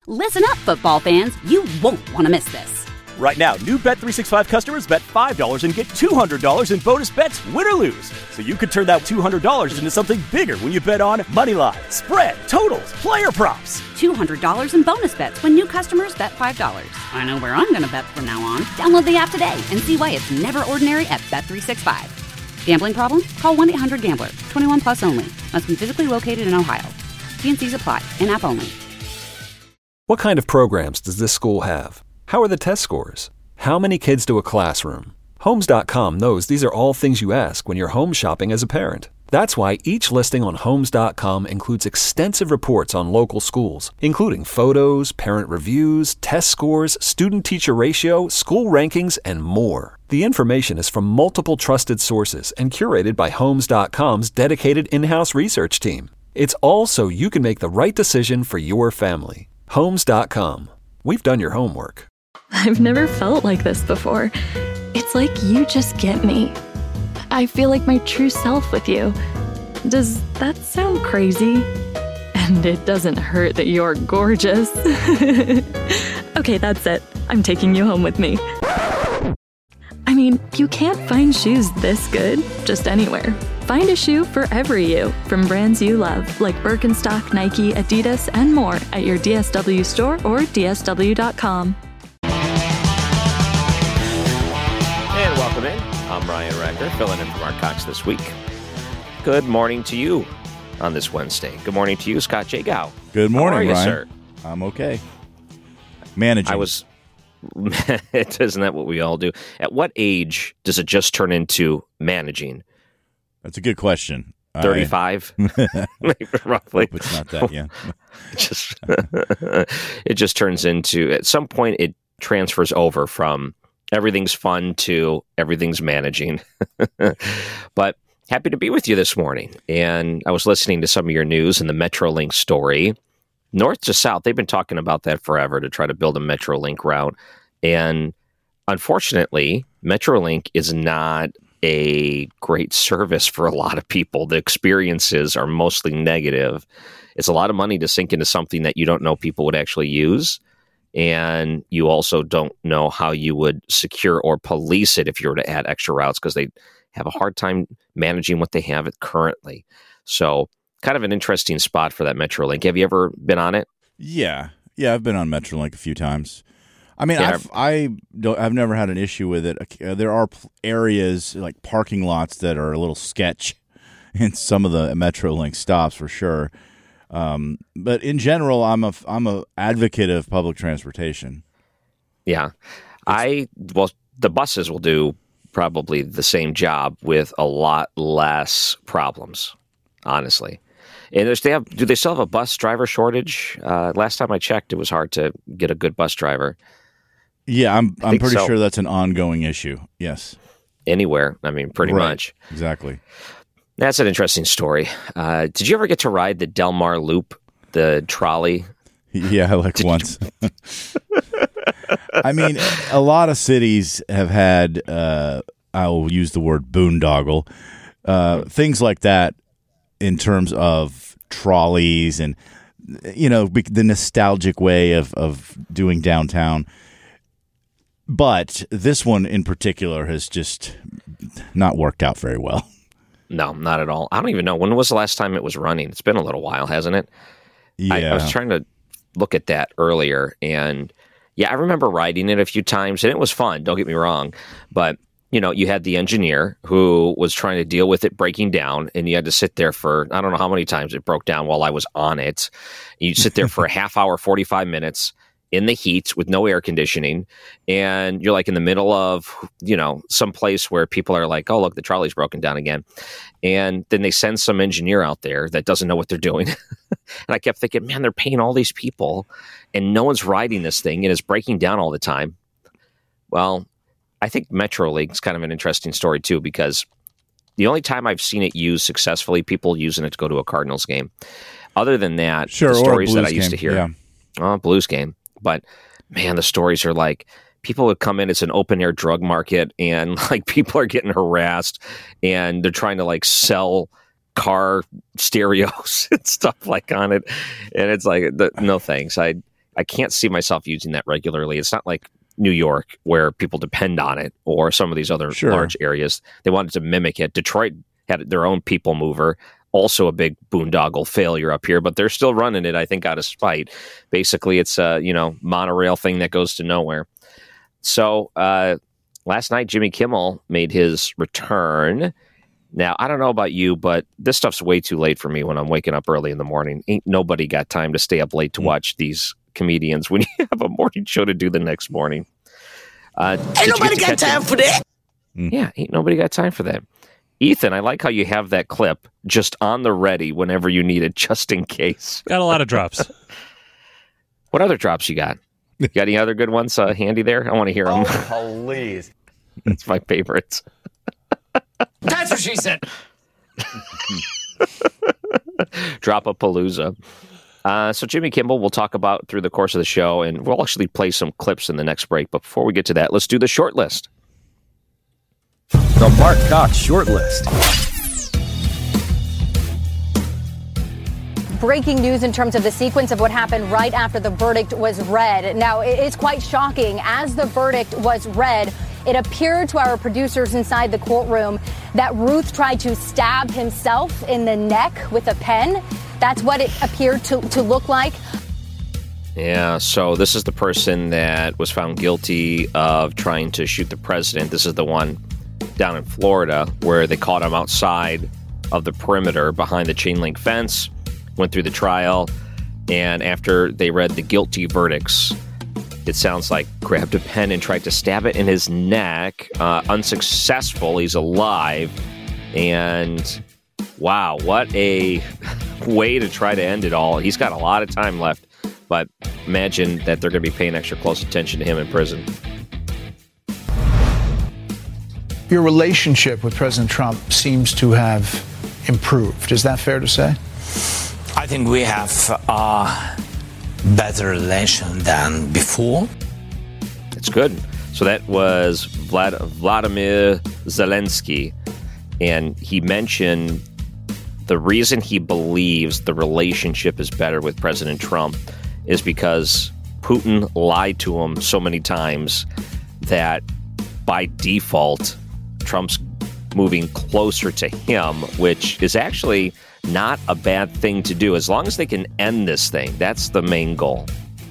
Listen up, football fans. You won't want to miss this. Right now, new Bet365 customers bet $5 and get $200 in bonus bets, win or lose. So you could turn that $200 into something bigger when you bet on money line, spread, totals, player props. $200 in bonus bets when new customers bet $5. I know where I'm going to bet from now on. Download the app today and see why it's never ordinary at Bet365. Gambling problem? Call 1-800-GAMBLER. 21 plus only. Must be physically located in Ohio. T&Cs apply. In-app only. What kind of programs does this school have? How are the test scores? How many kids do a classroom? Homes.com knows these are all things you ask when you're home shopping as a parent. That's why each listing on Homes.com includes extensive reports on local schools, including photos, parent reviews, test scores, student-teacher ratio, school rankings, and more. The information is from multiple trusted sources and curated by Homes.com's dedicated in-house research team. It's all so you can make the right decision for your family. Homes.com. We've done your homework. I've never felt like this before. It's like you just get me. I feel like my true self with you. Does that sound crazy? And it doesn't hurt that you're gorgeous. Okay, that's it. I'm taking you home with me. I mean, you can't find shoes this good just anywhere. Find a shoe for every you from brands you love, like Birkenstock, Nike, Adidas, and more at your DSW store or DSW.com. And welcome in. I'm Ryan Recker, filling in for Mark Cox this week. Good morning to you on this Wednesday. Good morning to you, Scott Jagow. Good morning, How are you, Ryan. sir? I'm okay. Managing. Isn't that what we all do? At what age does it just turn into managing? That's a good question. 35? Roughly. Hope it's not that, yeah. It just turns into, at some point, it transfers over from everything's fun to everything's managing. But happy to be with you this morning. And I was listening to some of your news and the Metrolink story. North to south, they've been talking about that forever to try to build a Metrolink route. And unfortunately, Metrolink is not a great service for a lot of people. The experiences are mostly negative. It's a lot of money to sink into something that you don't know people would actually use. And you also don't know how you would secure or police it if you were to add extra routes, because they have a hard time managing what they have currently. So kind of an interesting spot for that Metrolink. Have you ever been on it? Yeah, I've been on Metrolink a few times. I mean, Yeah. I've never had an issue with it. There are areas like parking lots that are a little sketch in some of the Metrolink stops for sure. But in general, I'm a advocate of public transportation. Yeah. The buses will do probably the same job with a lot less problems, honestly. And do they still have a bus driver shortage? Last time I checked, it was hard to get a good bus driver. Yeah, I'm pretty so. sure that's an ongoing issue. Yes. Anywhere. I mean, pretty much. Exactly. That's an interesting story. Did you ever get to ride the Del Mar Loop, the trolley? Yeah, like once. I mean, a lot of cities have had, I will use the word boondoggle, things like that in terms of trolleys and, the nostalgic way of doing downtown. But this one in particular has just not worked out very well. No, not at all. I don't even know. When was the last time it was running? It's been a little while, hasn't it? Yeah. I was trying to look at that earlier, and I remember riding it a few times, and it was fun, don't get me wrong. But, you had the engineer who was trying to deal with it breaking down, and you had to sit there for, I don't know how many times it broke down while I was on it. You'd sit there for a half hour, 45 minutes in the heat with no air conditioning, and you're like in the middle of, some place where people are like, oh, look, the trolley's broken down again. And then they send some engineer out there that doesn't know what they're doing. And I kept thinking, man, they're paying all these people and no one's riding this thing and it's breaking down all the time. Well, I think Metrolink's kind of an interesting story too, because the only time I've seen it used successfully, people using it to go to a Cardinals game. Other than that, sure, the stories or a that Blues I used game. to hear, Yeah. Blues game. But man, the stories are like, people would come in, it's an open air drug market, and like people are getting harassed and they're trying to like sell car stereos and stuff like on it. And it's like, no thanks. I can't see myself using that regularly. It's not like New York where people depend on it, or some of these other large areas. They wanted to mimic it. Detroit had their own people mover, also a big boondoggle failure up here, but they're still running it, I think, out of spite. Basically, it's a monorail thing that goes to nowhere. So last night, Jimmy Kimmel made his return. Now, I don't know about you, but this stuff's way too late for me when I'm waking up early in the morning. Ain't nobody got time to stay up late to watch these comedians when you have a morning show to do the next morning. Ain't nobody got time for that. Yeah, ain't nobody got time for that. Ethan, I like how you have that clip just on the ready whenever you need it, just in case. Got a lot of drops. What other drops you got? You got any other good ones handy there? I want to hear them. Oh, please. It's my favorites. That's what she said. Drop a palooza. So Jimmy Kimmel, we'll talk about through the course of the show, and we'll actually play some clips in the next break. But before we get to that, let's do the short list. The Mark Cox short list. Breaking news in terms of the sequence of what happened right after the verdict was read. Now, it's quite shocking. As the verdict was read, it appeared to our producers inside the courtroom that Ruth tried to stab himself in the neck with a pen. That's what it appeared to look like. Yeah, so this is the person that was found guilty of trying to shoot the president. This is the one down in Florida where they caught him outside of the perimeter behind the chain link fence, went through the trial, and after they read the guilty verdicts, it sounds like grabbed a pen and tried to stab it in his neck. Unsuccessful. He's alive. And wow, what a way to try to end it all. He's got a lot of time left, but imagine that they're going to be paying extra close attention to him in prison. Your relationship with President Trump seems to have improved. Is that fair to say? I think we have a better relation than before. It's good. So that was Vladimir Zelensky, and he mentioned the reason he believes the relationship is better with President Trump is because Putin lied to him so many times that by default, Trump's moving closer to him, which is actually not a bad thing to do. As long as they can end this thing, that's the main goal.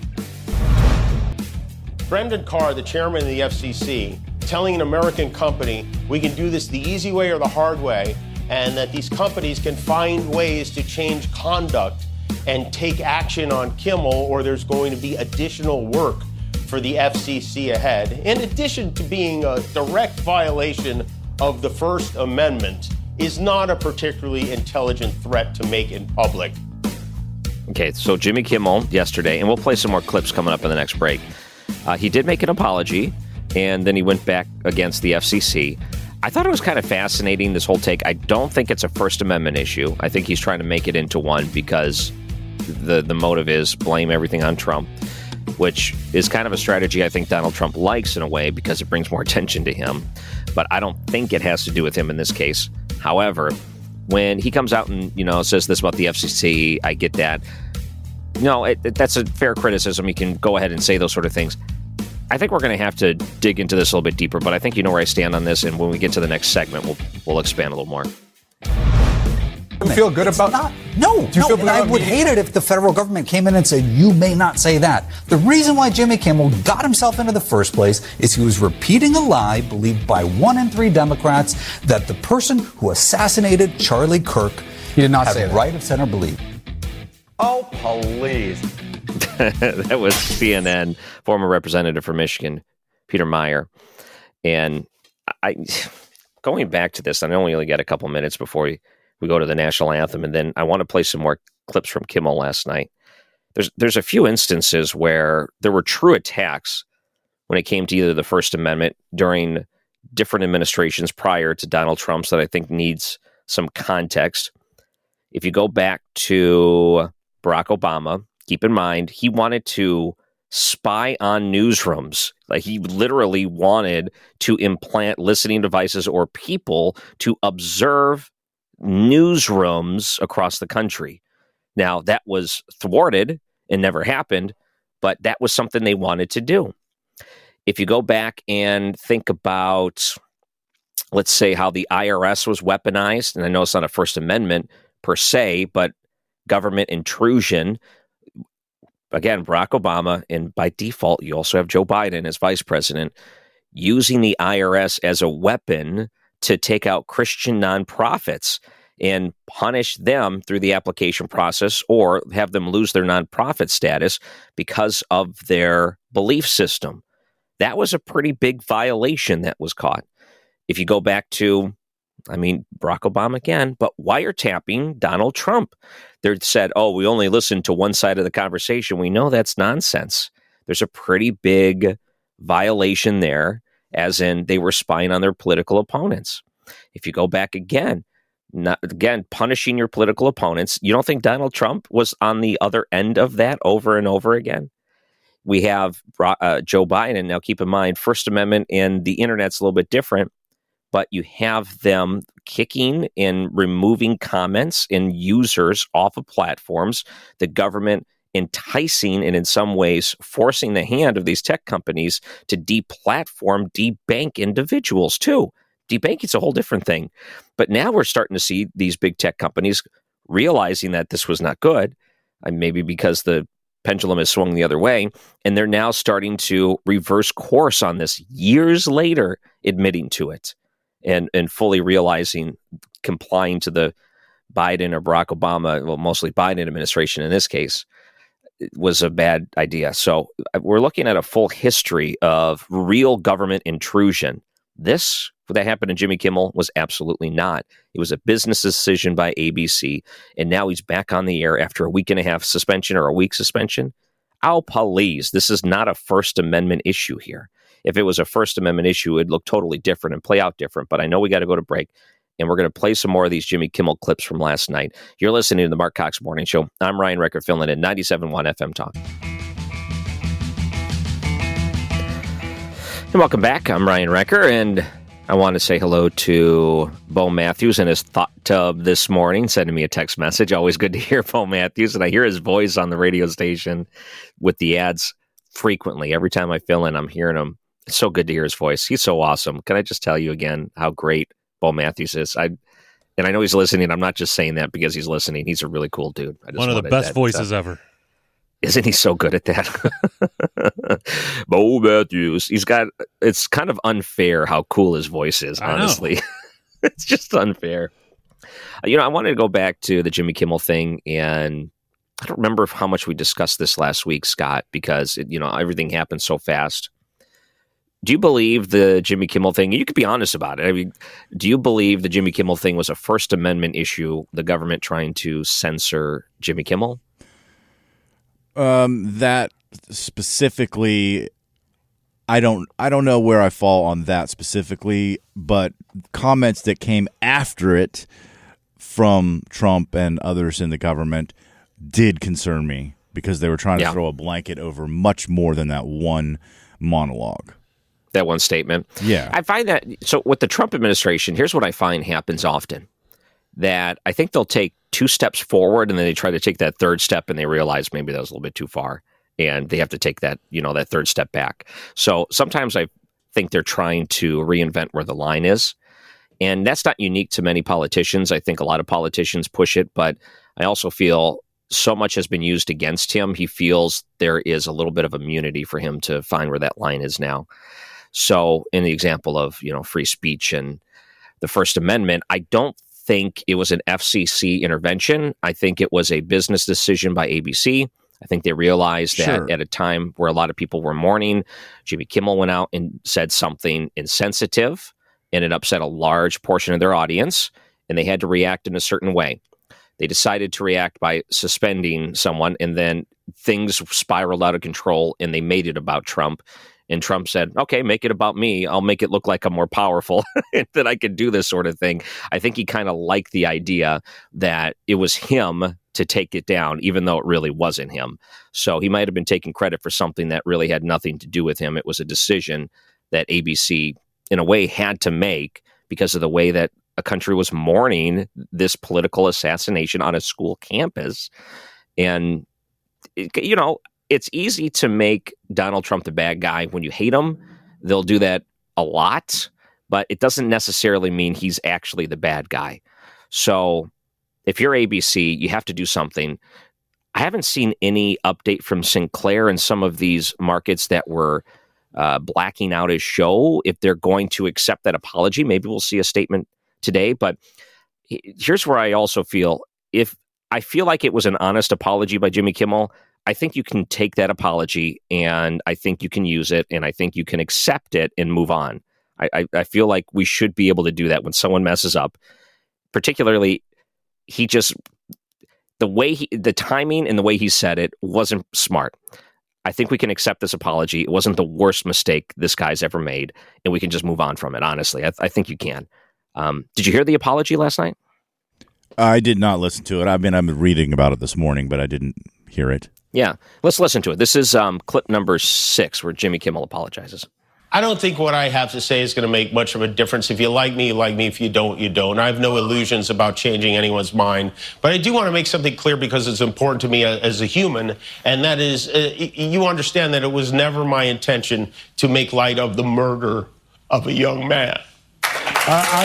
Brendan Carr, the chairman of the FCC, telling an American company, we can do this the easy way or the hard way, and that these companies can find ways to change conduct and take action on Kimmel, or there's going to be additional work for the FCC ahead, in addition to being a direct violation of the First Amendment, is not a particularly intelligent threat to make in public. Okay, so Jimmy Kimmel yesterday, and we'll play some more clips coming up in the next break. He did make an apology, and then he went back against the FCC. I thought it was kind of fascinating, this whole take. I don't think it's a First Amendment issue. I think he's trying to make it into one because the motive is blame everything on Trump, which is kind of a strategy I think Donald Trump likes in a way because it brings more attention to him. But I don't think it has to do with him in this case. However, when he comes out and, says this about the FCC, I get that. That's a fair criticism. You can go ahead and say those sort of things. I think we're going to have to dig into this a little bit deeper, but I think you know where I stand on this, and when we get to the next segment, we'll expand a little more. You feel good about that? No. I would hate it if the federal government came in and said, you may not say that. The reason why Jimmy Kimmel got himself into the first place is he was repeating a lie believed by 1 in 3 Democrats that the person who assassinated Charlie Kirk did not had say that. right of center belief. Oh, please. That was CNN, former representative from Michigan, Peter Meyer. And going back to this, I know we only got a couple minutes before we go to the national anthem, and then I want to play some more clips from Kimmel last night. There's a few instances where there were true attacks when it came to either the First Amendment during different administrations prior to Donald Trump's that I think needs some context. If you go back to Barack Obama, keep in mind, he wanted to spy on newsrooms. Like, he literally wanted to implant listening devices or people to observe newsrooms across the country. Now, that was thwarted and never happened, but that was something they wanted to do. If you go back and think about, let's say, how the IRS was weaponized, and I know it's not a First Amendment per se, but government intrusion. Again, Barack Obama, and by default, you also have Joe Biden as vice president, using the IRS as a weapon to take out Christian nonprofits and punish them through the application process or have them lose their nonprofit status because of their belief system. That was a pretty big violation that was caught. If you go back to, Barack Obama again, but wiretapping Donald Trump. They said, we only listened to one side of the conversation. We know that's nonsense. There's a pretty big violation there, as in they were spying on their political opponents. If you go back again, punishing your political opponents, you don't think Donald Trump was on the other end of that over and over again? We have Joe Biden. Now, keep in mind, First Amendment and the internet's a little bit different, but you have them kicking and removing comments and users off of platforms, the government enticing and in some ways forcing the hand of these tech companies to deplatform, debank individuals too. Debanking's a whole different thing. But now we're starting to see these big tech companies realizing that this was not good, maybe because the pendulum has swung the other way, and they're now starting to reverse course on this years later, admitting to it and fully realizing, complying to the Biden or Barack Obama, well, mostly Biden administration in this case, was a bad idea. So we're looking at a full history of real government intrusion. This, that happened to Jimmy Kimmel, was absolutely not. It was a business decision by ABC, and now he's back on the air after a week and a half suspension or a week suspension. Oh, please, this is not a First Amendment issue here. If it was a First Amendment issue, it'd look totally different and play out different. But I know we got to go to break, and we're going to play some more of these Jimmy Kimmel clips from last night. You're listening to the Mark Cox Morning Show. I'm Ryan Recker, filling in 97.1 FM Talk. And welcome back. I'm Ryan Recker, and I want to say hello to Bo Matthews and his thought tub this morning, sending me a text message. Always good to hear Bo Matthews, and I hear his voice on the radio station with the ads frequently. Every time I fill in, I'm hearing him. It's so good to hear his voice. He's so awesome. Can I just tell you again how great Bo Matthews is? And I know he's listening. I'm not just saying that because he's listening. He's a really cool dude. One of the best voices ever. Isn't he so good at that? Bo Matthews. It's kind of unfair how cool his voice is, honestly. It's just unfair. I wanted to go back to the Jimmy Kimmel thing, and I don't remember how much we discussed this last week, Scott, because everything happened so fast. Do you believe the Jimmy Kimmel thing? You could be honest about it. Do you believe the Jimmy Kimmel thing was a First Amendment issue, the government trying to censor Jimmy Kimmel? That specifically, I don't know where I fall on that specifically, but comments that came after it from Trump and others in the government did concern me because they were trying to throw a blanket over much more than that one monologue. That one statement. Yeah. I find that, so with the Trump administration, here's what I find happens often. That I think they'll take two steps forward and then they try to take that third step and they realize maybe that was a little bit too far and they have to take that, that third step back. So sometimes I think they're trying to reinvent where the line is. And that's not unique to many politicians. I think a lot of politicians push it, but I also feel so much has been used against him. He feels there is a little bit of immunity for him to find where that line is now. So in the example of, free speech and the First Amendment, I don't think it was an FCC intervention. I think it was a business decision by ABC. I think they realized that at a time where a lot of people were mourning, Jimmy Kimmel went out and said something insensitive, and it upset a large portion of their audience, and they had to react in a certain way. They decided to react by suspending someone, and then things spiraled out of control, and they made it about Trump. And Trump said, okay, make it about me. I'll make it look like I'm more powerful and that I can do this sort of thing. I think he kind of liked the idea that it was him to take it down, even though it really wasn't him. So he might have been taking credit for something that really had nothing to do with him. It was a decision that ABC, in a way, had to make because of the way that a country was mourning this political assassination on a school campus. And, it's easy to make Donald Trump the bad guy when you hate him. They'll do that a lot, but it doesn't necessarily mean he's actually the bad guy. So if you're ABC, you have to do something. I haven't seen any update from Sinclair in some of these markets that were blacking out his show. If they're going to accept that apology, maybe we'll see a statement today. But here's where I also feel, if I feel like it was an honest apology by Jimmy Kimmel, I think you can take that apology and I think you can use it and I think you can accept it and move on. I feel like we should be able to do that when someone messes up. Particularly, the timing and the way he said it wasn't smart. I think we can accept this apology. It wasn't the worst mistake this guy's ever made, and we can just move on from it, honestly. I think you can. Did you hear the apology last night? I did not listen to it. I've been reading about it this morning, but I didn't hear it. Yeah, let's listen to it. This is clip number 6 where Jimmy Kimmel apologizes. I don't think what I have to say is going to make much of a difference. If you like me, you like me. If you don't, you don't. I have no illusions about changing anyone's mind. But I do want to make something clear because it's important to me as a human, and that is you understand that it was never my intention to make light of the murder of a young man. I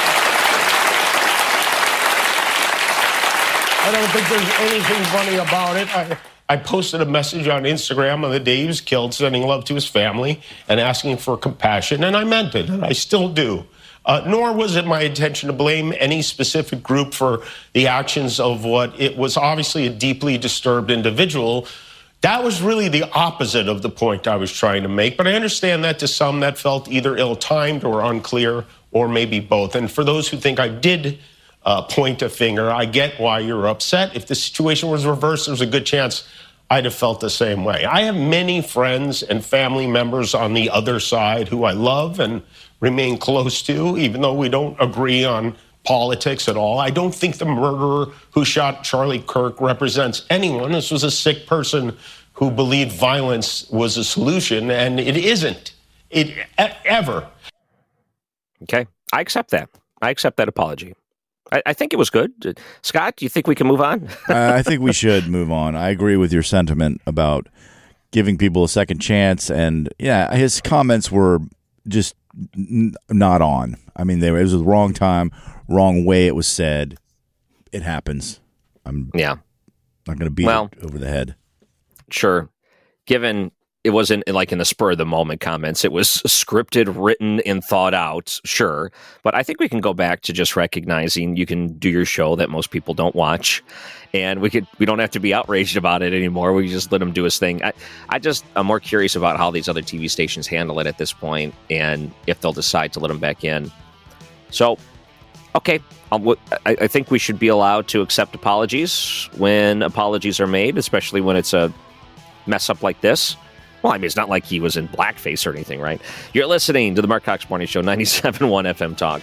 don't think there's anything funny about it. I posted a message on Instagram on the day he was killed, sending love to his family and asking for compassion, and I meant it, and I still do. Nor was it my intention to blame any specific group for the actions of what it was obviously a deeply disturbed individual. That was really the opposite of the point I was trying to make, but I understand that to some that felt either ill-timed or unclear, or maybe both. And for those who think I did point a finger, I get why you're upset. If the situation was reversed, there's a good chance I'd have felt the same way. I have many friends and family members on the other side who I love and remain close to, even though we don't agree on politics at all. I don't think the murderer who shot Charlie Kirk represents anyone. This was a sick person who believed violence was a solution, and it isn't. Ever. Okay, I accept that. I accept that apology. I think it was good. Scott, do you think we can move on? I think we should move on. I agree with your sentiment about giving people a second chance. And, yeah, his comments were just not on. I mean, it was the wrong time, wrong way it was said. It happens. I'm not going to beat it over the head. Sure. Given it wasn't like in the spur of the moment comments. It was scripted, written, and thought out, sure. But I think we can go back to just recognizing you can do your show that most people don't watch. And we don't have to be outraged about it anymore. We just let him do his thing. I'm more curious about how these other TV stations handle it at this point and if they'll decide to let him back in. So, okay. I think we should be allowed to accept apologies when apologies are made, especially when it's a mess up like this. Well, I mean, it's not like he was in blackface or anything, right? You're listening to the Mark Cox Morning Show, 97.1 FM Talk.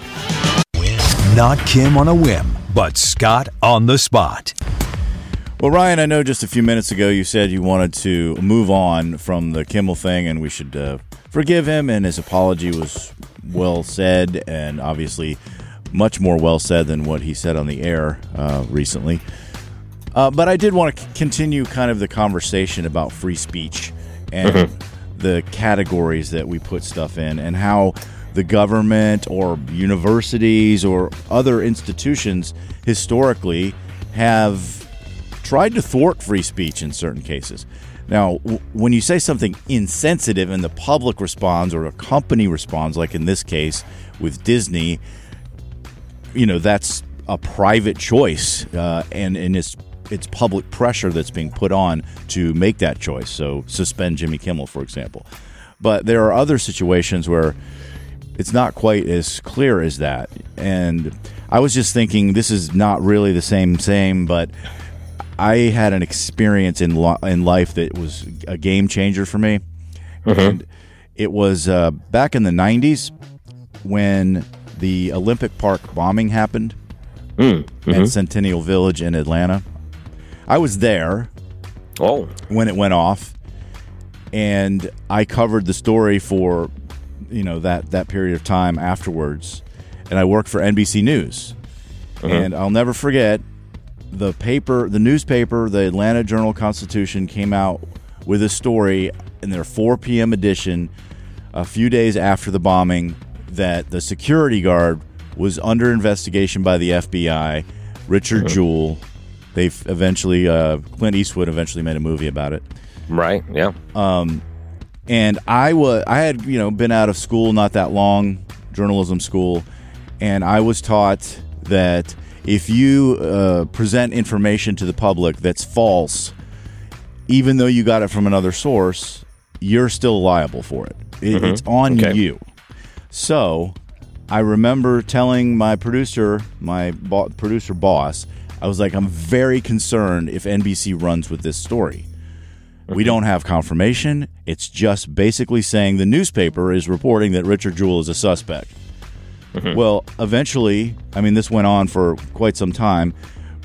Not Kim on a whim, but Scott on the spot. Well, Ryan, I know just a few minutes ago you said you wanted to move on from the Kimmel thing and we should forgive him, and his apology was well said and obviously much more well said than what he said on the air recently. But I did want to continue kind of the conversation about free speech and the categories that we put stuff in and how the government or universities or other institutions historically have tried to thwart free speech in certain cases. Now, when you say something insensitive and the public responds or a company responds, like in this case with Disney, that's a private choice and it's public pressure that's being put on to make that choice. So suspend Jimmy Kimmel, for example. But there are other situations where it's not quite as clear as that. And I was just thinking, this is not really the same, but I had an experience in life that was a game changer for me. And it was back in the 90s when the Olympic Park bombing happened at Centennial Village in Atlanta. I was there when it went off, and I covered the story for that period of time afterwards, and I worked for NBC News. And I'll never forget, the newspaper, the Atlanta Journal-Constitution, came out with a story in their 4 p.m. edition a few days after the bombing that the security guard was under investigation by the FBI, Richard Jewell. They've eventually, Clint Eastwood eventually made a movie about it. Right, yeah. And I had, been out of school not that long, journalism school, and I was taught that if you present information to the public that's false, even though you got it from another source, you're still liable for it. It's on you. So I remember telling my producer, producer boss, I was like, I'm very concerned if NBC runs with this story. We don't have confirmation. It's just basically saying the newspaper is reporting that Richard Jewell is a suspect. Well, eventually, this went on for quite some time.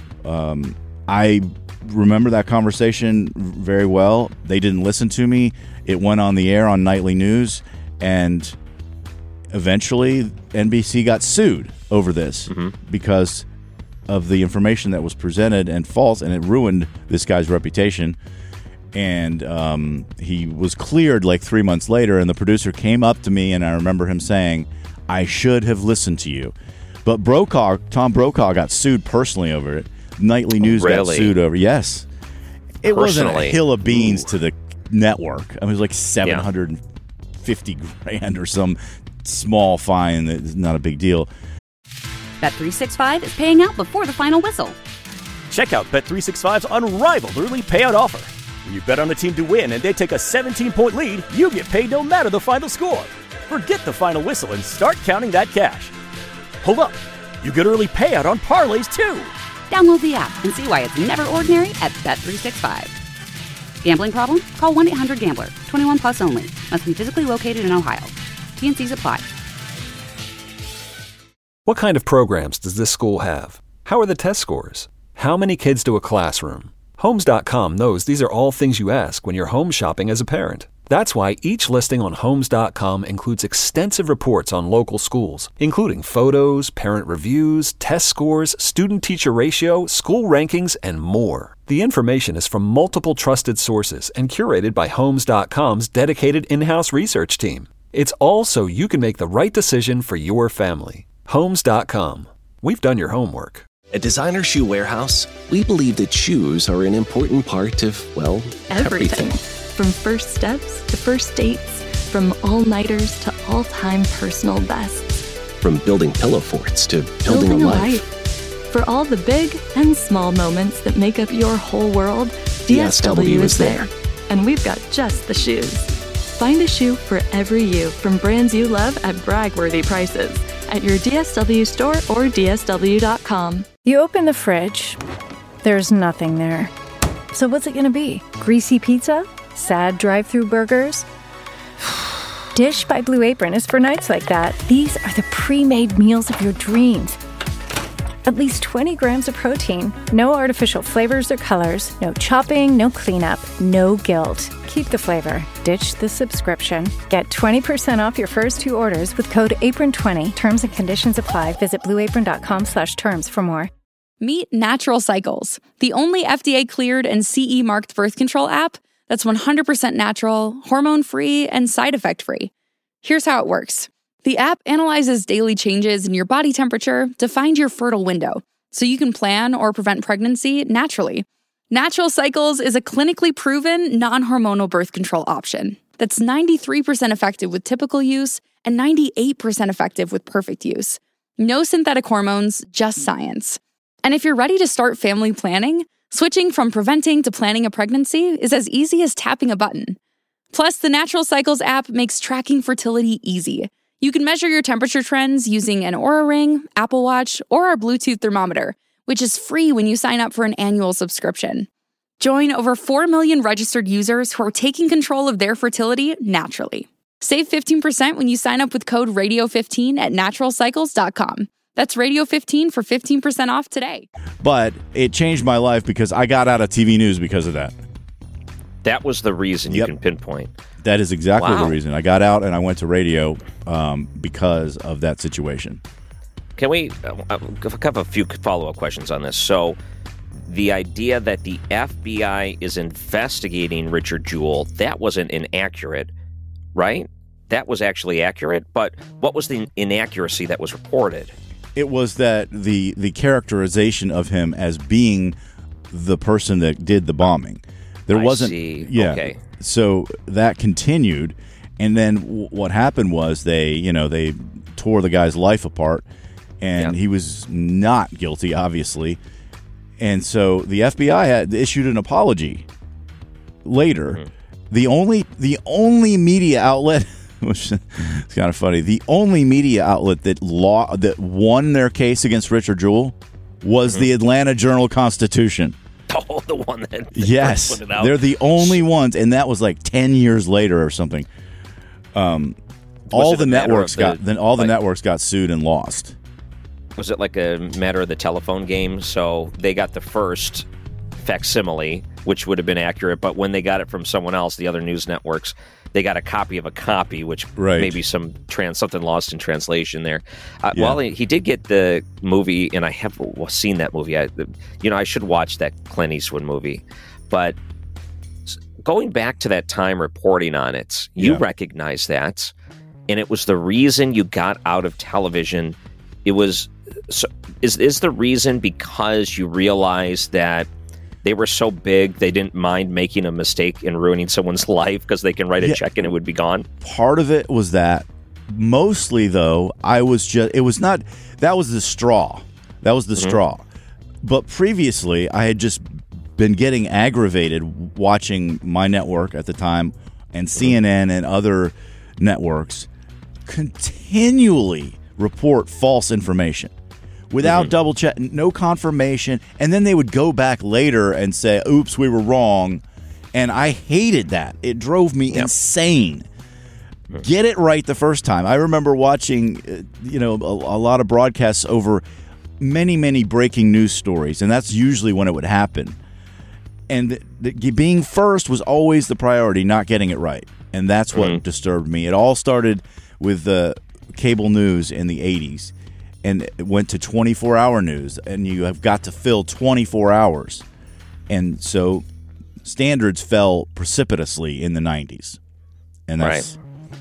I remember that conversation very well. They didn't listen to me. It went on the air on nightly news, and eventually NBC got sued over this because of the information that was presented and false, and it ruined this guy's reputation. And he was cleared like 3 months later, and the producer came up to me, and I remember him saying, I should have listened to you. But Tom Brokaw got sued personally over it. Nightly News got sued over. Yes. It wasn't a hill of beans to the network. It was like $750,000 or some small fine. That's not a big deal. Bet365 is paying out before the final whistle. Check out Bet365's unrivaled early payout offer. When you bet on a team to win and they take a 17-point lead, you get paid no matter the final score. Forget the final whistle and start counting that cash. Hold up. You get early payout on parlays, too. Download the app and see why it's never ordinary at Bet365. Gambling problem? Call 1-800-GAMBLER. 21 plus only. Must be physically located in Ohio. T&Cs apply. What kind of programs does this school have? How are the test scores? How many kids do a classroom? Homes.com knows these are all things you ask when you're home shopping as a parent. That's why each listing on Homes.com includes extensive reports on local schools, including photos, parent reviews, test scores, student-teacher ratio, school rankings, and more. The information is from multiple trusted sources and curated by Homes.com's dedicated in-house research team. It's all so you can make the right decision for your family. Homes.com. We've done your homework. At Designer Shoe Warehouse, we believe that shoes are an important part of, well, everything. From first steps to first dates, from all-nighters to all-time personal bests. From building pillow forts to building a life. For all the big and small moments that make up your whole world, DSW is there. And we've got just the shoes. Find a shoe for every you from brands you love at brag-worthy prices at your DSW store or DSW.com. You open the fridge, there's nothing there. So what's it gonna be? Greasy pizza? Sad drive-through burgers? Dish by Blue Apron is for nights like that. These are the pre-made meals of your dreams. At least 20 grams of protein, no artificial flavors or colors, no chopping, no cleanup, no guilt. Keep the flavor. Ditch the subscription. Get 20% off your first 2 orders with code APRON20. Terms and conditions apply. Visit blueapron.com/terms for more. Meet Natural Cycles, the only FDA-cleared and CE-marked birth control app that's 100% natural, hormone-free, and side effect-free. Here's how it works. The app analyzes daily changes in your body temperature to find your fertile window, so you can plan or prevent pregnancy naturally. Natural Cycles is a clinically proven, non-hormonal birth control option that's 93% effective with typical use and 98% effective with perfect use. No synthetic hormones, just science. And if you're ready to start family planning, switching from preventing to planning a pregnancy is as easy as tapping a button. Plus, the Natural Cycles app makes tracking fertility easy. You can measure your temperature trends using an Oura Ring, Apple Watch, or our Bluetooth thermometer, which is free when you sign up for an annual subscription. Join over 4 million registered users who are taking control of their fertility naturally. Save 15% when you sign up with code RADIO15 at naturalcycles.com. That's Radio15 for 15% off today. But it changed my life because I got out of TV news because of that. That was the reason you can pinpoint. That is exactly the reason. I got out and I went to radio because of that situation. Can we have a few follow-up questions on this? So the idea that the FBI is investigating Richard Jewell, that wasn't inaccurate, right? That was actually accurate, but what was the inaccuracy that was reported? It was that the characterization of him as being the person that did the bombing. There wasn't. See. Yeah. Okay. So that continued, and then what happened was they tore the guy's life apart, and he was not guilty, obviously. And so the FBI had issued an apology later. Mm-hmm. The only media outlet, which is kind of funny, the only media outlet that won their case against Richard Jewell was the Atlanta Journal-Constitution. Oh, the one that yes, put it out. They're the only ones, and that was like 10 years later or something. All the networks got sued and lost. Was it like a matter of the telephone game? So they got the first facsimile, which would have been accurate, but when they got it from someone else, the other news networks, they got a copy of a copy, which maybe something lost in translation there. Well, he did get the movie, and I have seen that movie. I should watch that Clint Eastwood movie. But going back to that time reporting on it, you recognize that, and it was the reason you got out of television. It was is the reason because you realized that they were so big they didn't mind making a mistake and ruining someone's life because they can write a check and it would be gone? Part of it was that. Mostly, though, that was the straw. That was the straw. But previously, I had just been getting aggravated watching my network at the time and CNN and other networks continually report false information without double check, no confirmation, and then they would go back later and say, oops, we were wrong. And I hated that. It drove me insane. Get it right the first time. I remember watching a lot of broadcasts over many, many breaking news stories, and that's usually when it would happen. And being first was always the priority, not getting it right. And that's what disturbed me. It all started with cable news in the 80s. And it went to 24-hour news, and you have got to fill 24 hours. And so standards fell precipitously in the 90s. And that's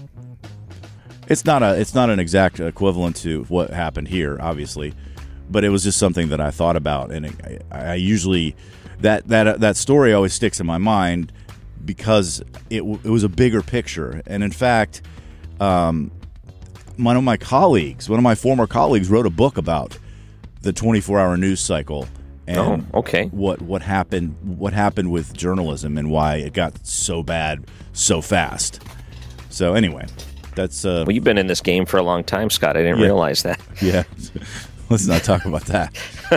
it's not an exact equivalent to what happened here, obviously, but it was just something that I thought about, and I usually that story always sticks in my mind because it was a bigger picture. And in fact, one of my former colleagues wrote a book about the 24-hour news cycle and what happened with journalism and why it got so bad so fast. So anyway, that's well, you've been in this game for a long time, Scott. I didn't realize that. Yeah. Let's not talk about that.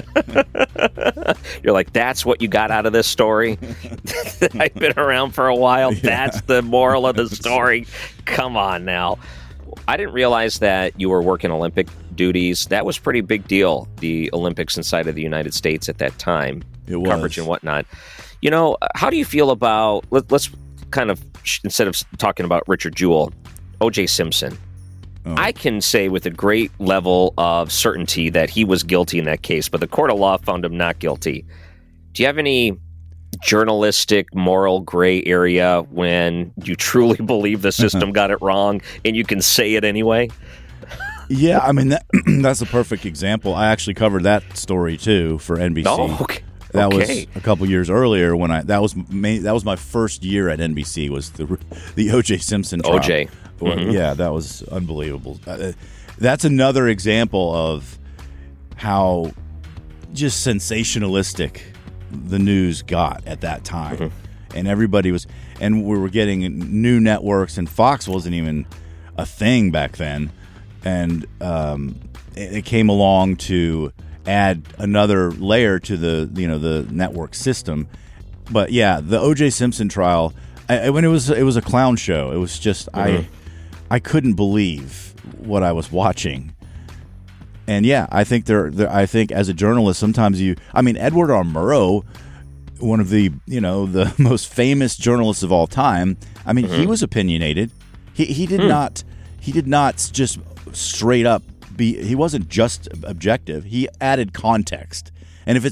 You're like, that's what you got out of this story? I've been around for a while. Yeah. That's the moral of the story. Come on now. I didn't realize that you were working Olympic duties. That was a pretty big deal, the Olympics inside of the United States at that time. It was. Coverage and whatnot. How do you feel about, let's kind of, instead of talking about Richard Jewell, O.J. Simpson. Oh. I can say with a great level of certainty that he was guilty in that case, but the court of law found him not guilty. Do you have any journalistic, moral gray area when you truly believe the system got it wrong and you can say it anyway? Yeah, I mean, that's a perfect example. I actually covered that story, too, for NBC. Oh, okay. That was a couple years earlier when that was my first year at NBC was the O.J. Simpson trial. O.J. Mm-hmm. Yeah, that was unbelievable. That's another example of how just sensationalistic the news got at that time. Mm-hmm. And everybody was, and we were getting new networks, and Fox wasn't even a thing back then. And it came along to add another layer to the network system. But yeah, the O.J. Simpson trial, when it was a clown show. It was just I couldn't believe what I was watching. And yeah, I think I think as a journalist, sometimes Edward R. Murrow, one of the most famous journalists of all time. I mean, he was opinionated. He did not just straight up he wasn't just objective. He added context. And if it's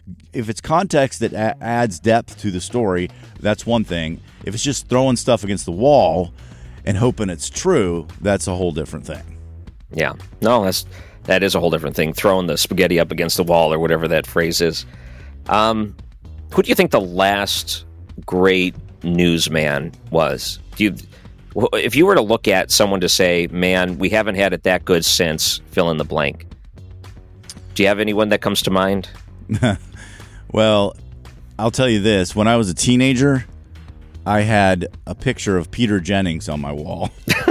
if it's context that adds depth to the story, that's one thing. If it's just throwing stuff against the wall and hoping it's true, that's a whole different thing. Yeah. No, that is a whole different thing. Throwing the spaghetti up against the wall or whatever that phrase is. Who do you think the last great newsman was? If you were to look at someone to say, man, we haven't had it that good since fill in the blank. Do you have anyone that comes to mind? Well, I'll tell you this. When I was a teenager, I had a picture of Peter Jennings on my wall.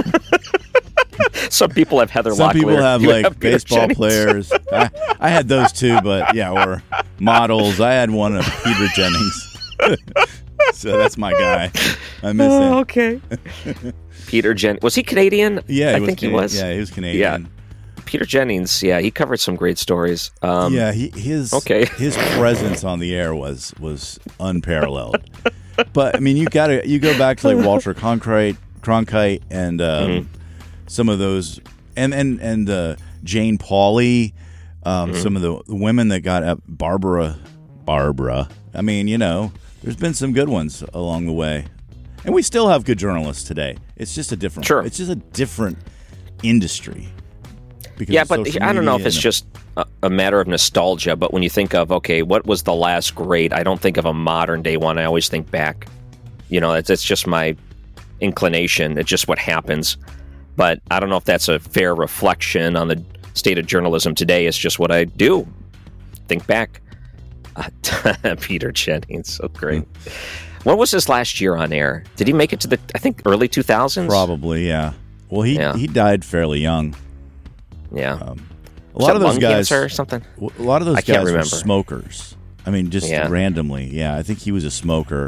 Some people have Heather Locklear. Some people have like baseball Jennings. players. I had those too, but yeah, or models. I had one of Peter Jennings. So that's my guy. I miss him. Okay. Peter Jennings. Was he Canadian? Yeah, I think he was. Yeah, he was Canadian. Yeah. Peter Jennings, yeah, he covered some great stories. His presence on the air was unparalleled. But I mean, you go back to like Walter Cronkite and some of those, and Jane Pauley, some of the women that got Barbara. I mean, there's been some good ones along the way, and we still have good journalists today. It's just a different. Sure. It's just a different industry. Yeah, but I don't know if it's just a matter of nostalgia, but when you think of, okay, what was the last great, I don't think of a modern day one. I always think back. It's just my inclination. It's just what happens. But I don't know if that's a fair reflection on the state of journalism today. It's just what I do. Think back. Peter Jennings, so great. What was his last year on air? Did he make it to the, I think, early 2000s? Probably, yeah. Well, he died fairly young. Yeah. A lot of those guys or something. A lot of those guys were smokers. I mean, just randomly. Yeah, I think he was a smoker.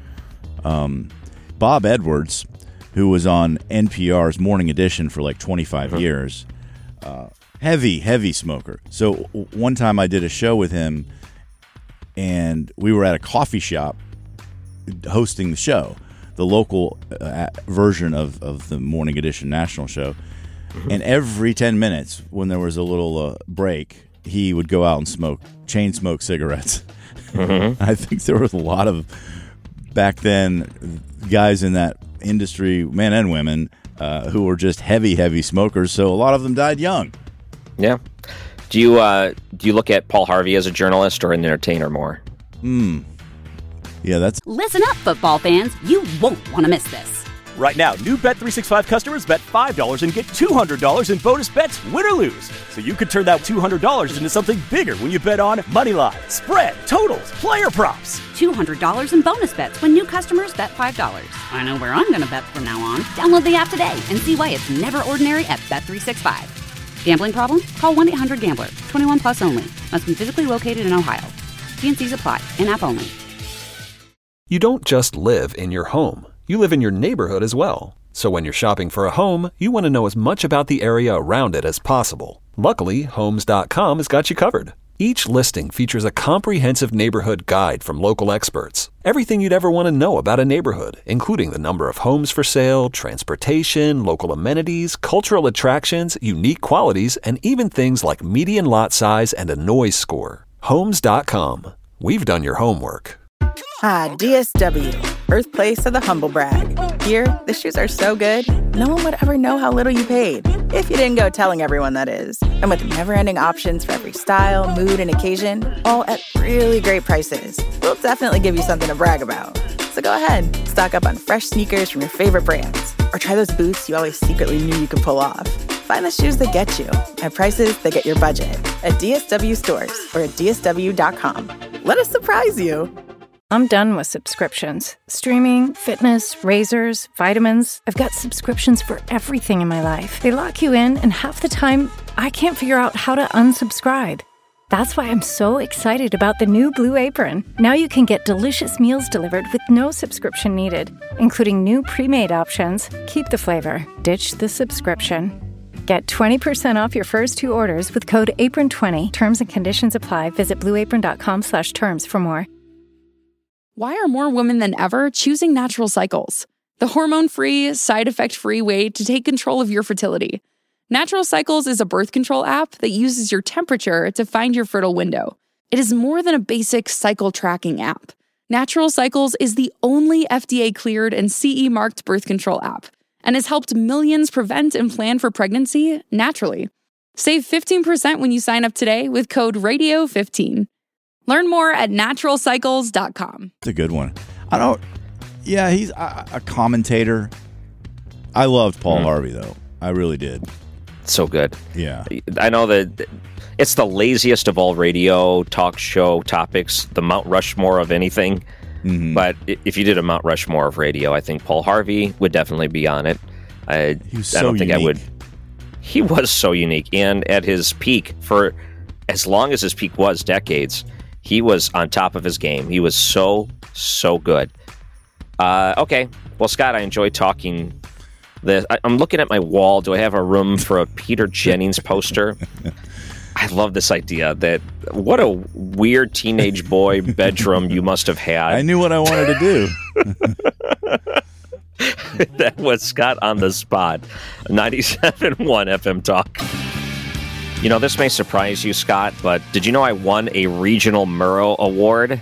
Bob Edwards, who was on NPR's Morning Edition for like 25 years, heavy smoker. So one time I did a show with him, and we were at a coffee shop hosting the show, the local version of the Morning Edition national show. And every 10 minutes, when there was a little break, he would go out and chain smoke cigarettes. I think there was a lot of, back then, guys in that industry, men and women, who were just heavy smokers. So a lot of them died young. Yeah. Do you look at Paul Harvey as a journalist or an entertainer more? Yeah, that's... Listen up, football fans. You won't want to miss this. Right now, new Bet365 customers bet $5 and get $200 in bonus bets, win or lose. So you could turn that $200 into something bigger when you bet on moneyline, spread, totals, player props. $200 in bonus bets when new customers bet $5. I know where I'm going to bet from now on. Download the app today and see why it's never ordinary at Bet365. Gambling problem? Call 1-800-GAMBLER. 21 plus only. Must be physically located in Ohio. T&Cs apply. In-app only. You don't just live in your home. You live in your neighborhood as well. So when you're shopping for a home, you want to know as much about the area around it as possible. Luckily, Homes.com has got you covered. Each listing features a comprehensive neighborhood guide from local experts. Everything you'd ever want to know about a neighborhood, including the number of homes for sale, transportation, local amenities, cultural attractions, unique qualities, and even things like median lot size and a noise score. Homes.com. We've done your homework. Hi, DSW, birthplace of the humble brag. Here, the shoes are so good, no one would ever know how little you paid. If you didn't go telling everyone, that is. And with never-ending options for every style, mood, and occasion, all at really great prices, we'll definitely give you something to brag about. So go ahead, stock up on fresh sneakers from your favorite brands, or try those boots you always secretly knew you could pull off. Find the shoes that get you at prices that get your budget at DSW stores or at DSW.com. Let us surprise you. I'm done with subscriptions. Streaming, fitness, razors, vitamins. I've got subscriptions for everything in my life. They lock you in, and half the time, I can't figure out how to unsubscribe. That's why I'm so excited about the new Blue Apron. Now you can get delicious meals delivered with no subscription needed, including new pre-made options. Keep the flavor. Ditch the subscription. Get 20% off your first 2 orders with code APRON20. Terms and conditions apply. Visit blueapron.com/terms for more. Why are more women than ever choosing Natural Cycles? The hormone-free, side-effect-free way to take control of your fertility. Natural Cycles is a birth control app that uses your temperature to find your fertile window. It is more than a basic cycle tracking app. Natural Cycles is the only FDA-cleared and CE-marked birth control app and has helped millions prevent and plan for pregnancy naturally. Save 15% when you sign up today with code RADIO15. Learn more at naturalcycles.com. It's a good one. He's a commentator. I loved Paul Harvey, though. I really did. So good. Yeah. I know that it's the laziest of all radio talk show topics, the Mount Rushmore of anything. Mm-hmm. But if you did a Mount Rushmore of radio, I think Paul Harvey would definitely be on it. He was so unique. He was so unique. And at his peak, for as long as his peak was, decades, he was on top of his game. He was so good. Okay. Well, Scott, I enjoy talking. I'm looking at my wall. Do I have a room for a Peter Jennings poster? I love this idea that what a weird teenage boy bedroom you must have had. I knew what I wanted to do. That was Scott on the spot. 97.1 FM Talk. You know, this may surprise you, Scott, but did you know I won a regional Murrow Award?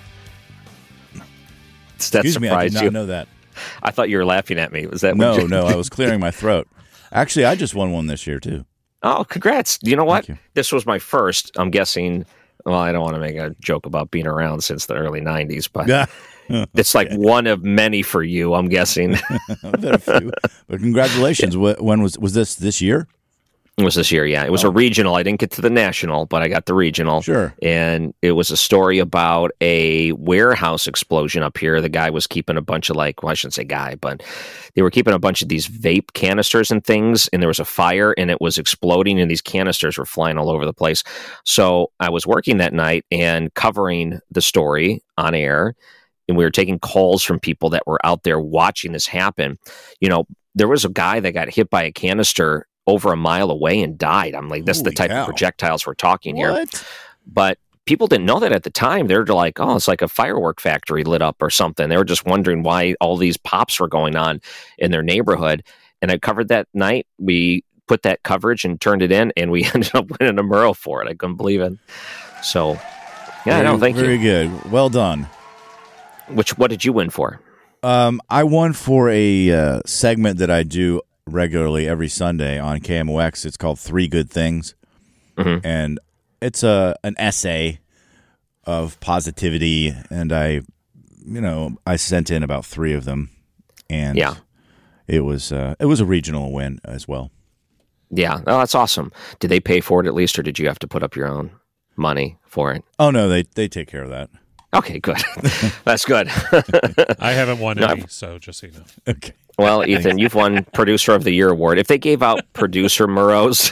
Does that Excuse me, I did not know that. I thought you were laughing at me. Was that No, I was clearing my throat. Actually, I just won one this year, too. Oh, congrats. You know what? This was my first, I'm guessing, well, I don't want to make a joke about being around since the early 90s, but it's like one of many for you, I'm guessing. I've had a few. But congratulations. When was this year? It was this year, yeah. It was a regional. I didn't get to the national, but I got the regional. Sure. And it was a story about a warehouse explosion up here. The guy was keeping a bunch of I shouldn't say guy, but they were keeping a bunch of these vape canisters and things, and there was a fire, and it was exploding, and these canisters were flying all over the place. So I was working that night and covering the story on air, and we were taking calls from people that were out there watching this happen. You know, there was a guy that got hit by a canister over a mile away and died. I'm like, this is the type of projectiles we're talking here. But people didn't know that at the time. They're like, oh, it's like a firework factory lit up or something. They were just wondering why all these pops were going on in their neighborhood. And I covered that night. We put that coverage and turned it in, and we ended up winning a Murrow for it. I couldn't believe it. So, yeah, thank you. Very good. Well done. What did you win for? I won for a segment that I do regularly every Sunday on KMOX. It's called 3 Good Things. Mm-hmm. And it's an essay of positivity, and I sent in about 3 of them, and it was a regional win as well. Yeah, oh, that's awesome. Did they pay for it at least, or did you have to put up your own money for it? Oh no, they take care of that. Okay, good. That's good. I haven't won any, so just so you know. Okay. Well, Ethan, you've won Producer of the Year award. If they gave out Producer Murrows,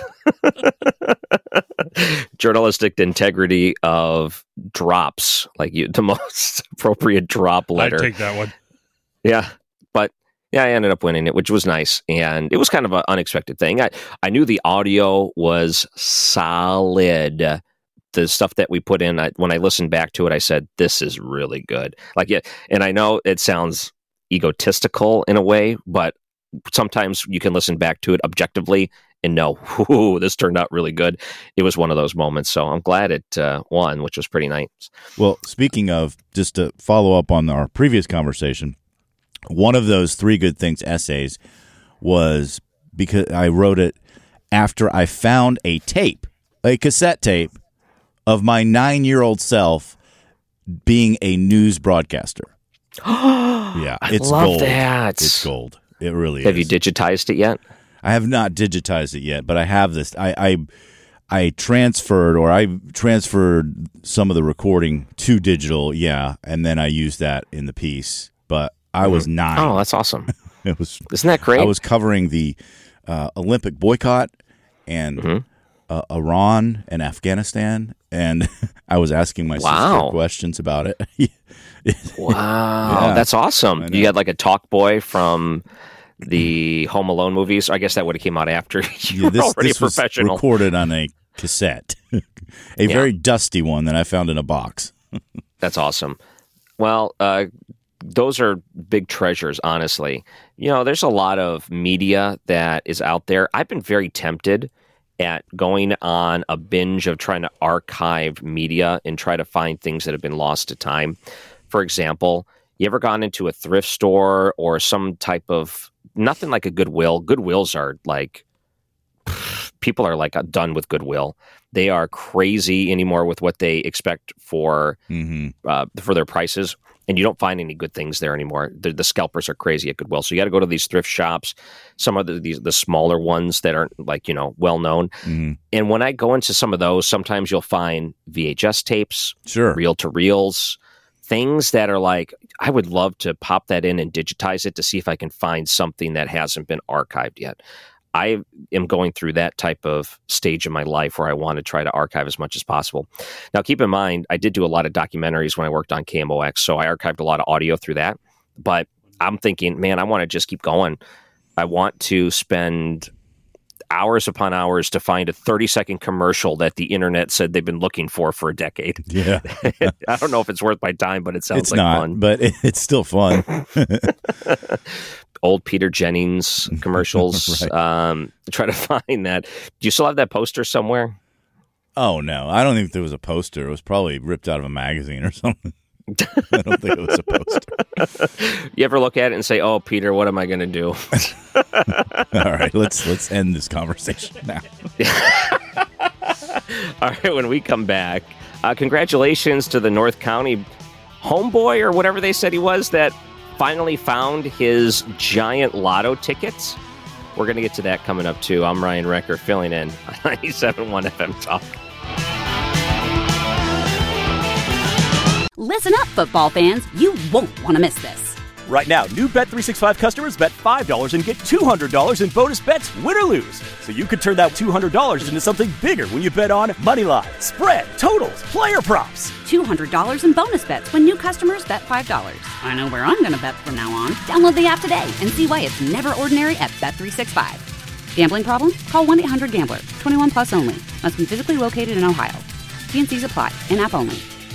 journalistic integrity of drops, the most appropriate drop letter. I'd take that one. Yeah, but I ended up winning it, which was nice, and it was kind of an unexpected thing. I knew the audio was solid. The stuff that we put in, when I listened back to it, I said, this is really good. And I know it sounds egotistical in a way, but sometimes you can listen back to it objectively and know, this turned out really good. It was one of those moments. So I'm glad it won, which was pretty nice. Well, speaking of, just to follow up on our previous conversation, one of those 3 Good Things essays was because I wrote it after I found a cassette tape of my 9-year-old self being a news broadcaster. Yeah, it's love gold. That. It's gold. It really Have is. you digitized it yet? I have not digitized it yet, but I have this. I transferred some of the recording to digital, and then I used that in the piece. But I was 9. Oh, that's awesome. Isn't that great? I was covering the Olympic boycott and Iran and Afghanistan, and I was asking my sister questions about it. Wow, that's awesome. You had a talk boy from the Home Alone movies. I guess that would have came out after you were already a professional. Was recorded on a cassette, a very dusty one that I found in a box. That's awesome. Well, those are big treasures, honestly. There's a lot of media that is out there. I've been very tempted, at going on a binge of trying to archive media and try to find things that have been lost to time. For example, you ever gone into a thrift store or some type of, nothing like a Goodwill. Goodwills are like, people are like done with Goodwill. They are crazy anymore with what they expect for their prices. And you don't find any good things there anymore. The scalpers are crazy at Goodwill. So you got to go to these thrift shops, some of the smaller ones that aren't like, well known. And when I go into some of those, sometimes you'll find VHS tapes, reel-to-reels, things that are like, I would love to pop that in and digitize it to see if I can find something that hasn't been archived yet. I am going through that type of stage in my life where I want to try to archive as much as possible. Now, keep in mind, I did do a lot of documentaries when I worked on KMOX, so I archived a lot of audio through that. But I'm thinking, man, I want to just keep going. I want to spend hours upon hours to find a 30-second commercial that the internet said they've been looking for a decade. Yeah. I don't know if it's worth my time, but it sounds it's like not, fun. But it's still fun. Old Peter Jennings commercials. Right. Try to find that. Do you still have that poster somewhere? Oh, no. I don't think there was a poster. It was probably ripped out of a magazine or something. I don't think it was a poster. You ever look at it and say, oh, Peter, what am I going to do? All right, let's end this conversation now. All right, when we come back, congratulations to the North County homeboy or whatever they said he was that finally found his giant lotto tickets. We're going to get to that coming up, too. I'm Ryan Recker, filling in on 97.1 FM Talk. Listen up, football fans. You won't want to miss this. Right now, new Bet365 customers bet $5 and get $200 in bonus bets, win or lose. So you could turn that $200 into something bigger when you bet on money line, spread, totals, player props. $200 in bonus bets when new customers bet $5. I know where I'm going to bet from now on. Download the app today and see why it's never ordinary at Bet365. Gambling problem? Call 1-800-GAMBLER. 21 plus only. Must be physically located in Ohio. T&Cs apply. In-app only.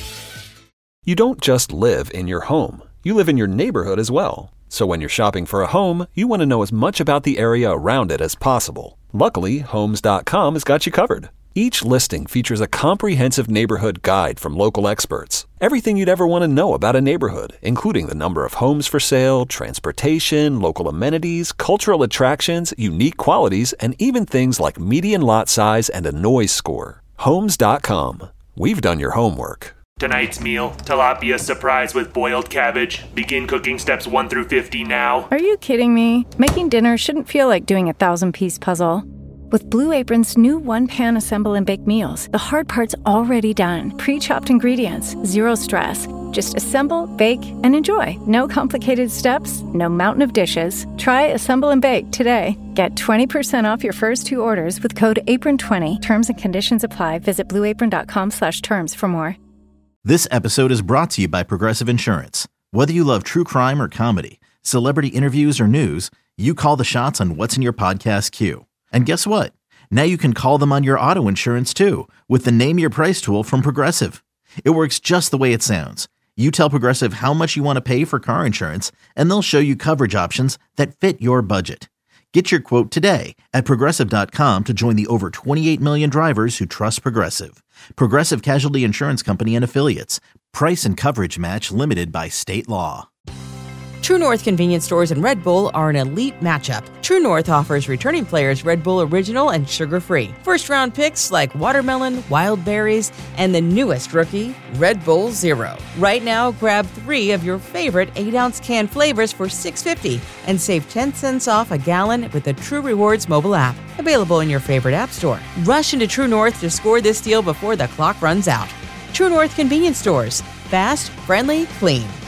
You don't just live in your home. You live in your neighborhood as well. So when you're shopping for a home, you want to know as much about the area around it as possible. Luckily, Homes.com has got you covered. Each listing features a comprehensive neighborhood guide from local experts. Everything you'd ever want to know about a neighborhood, including the number of homes for sale, transportation, local amenities, cultural attractions, unique qualities, and even things like median lot size and a noise score. Homes.com. We've done your homework. Tonight's meal, tilapia surprise with boiled cabbage. Begin cooking steps 1 through 50 now. Are you kidding me? Making dinner shouldn't feel like doing a 1,000-piece puzzle. With Blue Apron's new one-pan assemble and bake meals, the hard part's already done. Pre-chopped ingredients, zero stress. Just assemble, bake, and enjoy. No complicated steps, no mountain of dishes. Try Assemble and Bake today. Get 20% off your first 2 orders with code APRON20. Terms and conditions apply. Visit blueapron.com/terms for more. This episode is brought to you by Progressive Insurance. Whether you love true crime or comedy, celebrity interviews or news, you call the shots on what's in your podcast queue. And guess what? Now you can call them on your auto insurance too with the Name Your Price tool from Progressive. It works just the way it sounds. You tell Progressive how much you want to pay for car insurance, and they'll show you coverage options that fit your budget. Get your quote today at Progressive.com to join the over 28 million drivers who trust Progressive. Progressive Casualty Insurance Company and Affiliates. Price and coverage match limited by state law. True North convenience stores and Red Bull are an elite matchup. True North offers returning players Red Bull Original and sugar-free. First-round picks like watermelon, wild berries, and the newest rookie, Red Bull Zero. Right now, grab 3 of your favorite 8-ounce can flavors for $6.50 and save 10 cents off a gallon with the True Rewards mobile app. Available in your favorite app store. Rush into True North to score this deal before the clock runs out. True North convenience stores. Fast, friendly, clean.